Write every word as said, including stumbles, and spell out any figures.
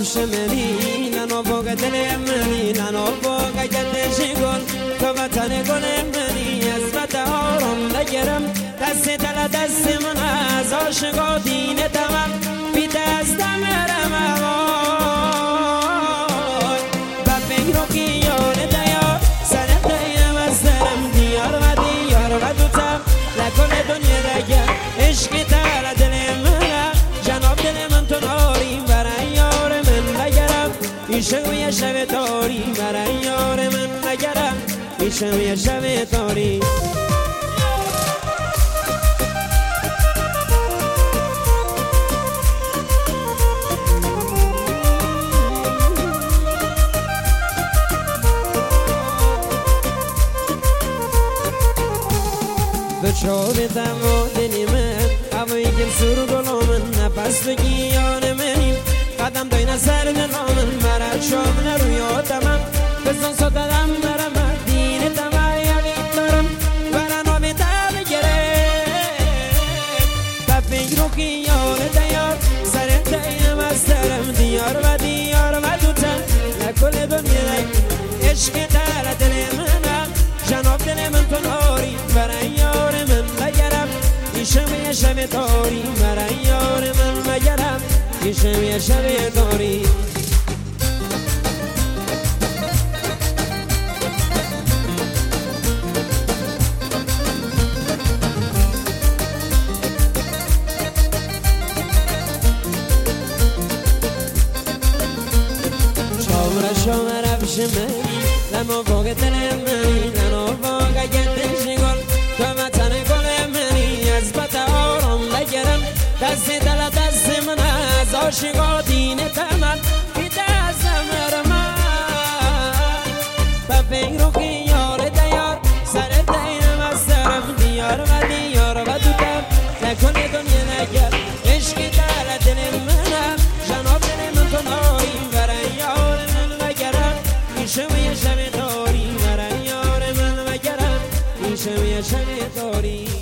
رفش منی ننو باگ دل منی ننو باگ گردش گل تو وطن گل منی از بطارم نگرم دست دل دست من از عاشقا دین تمام بی دست مرم آوای و فکر و خیال دیار سرم دیم از درم دیار و دیار و دوتم لکل دنیا دگر عشق تر دل من جناب دل من تو ناری برای یار من نگرم ایشم یه شب تاری برای یار من نگرم ایشم یه شب تاری بچه دم دلی من هوایی گل سر گلا من نفس بگی یان منیم قدم داین سر دلا من مرد شام نرویا تمام بزن سادم برم دین تمام یقین دارم برن آبی تر گرفت و فکر و خیال دیار سرم دایم از درم دیار و دیار و دوتن لکل دنیا عشق در دل منم جناب دل من تو ناری برای یار من نگرم ایشم یه شب تاری برای یار من نگرم ایشم یه شب تاری شاور شاور رفش منی لما باگ دل منی لما باگ گردش گل تو وطن گل منی از بطارم نگرم دست دل دست من از عاشقا دین تمام بی دست مرم و فکر و خیال دیار سر دینم از سرم دیار و دیار و دوتم نکن دنیا نگر عشق در دل منم جناب دل من تو ناری برای یار من نگرم ایشم یه شب تاری برای یار من نگرم ایشم یه شب تاری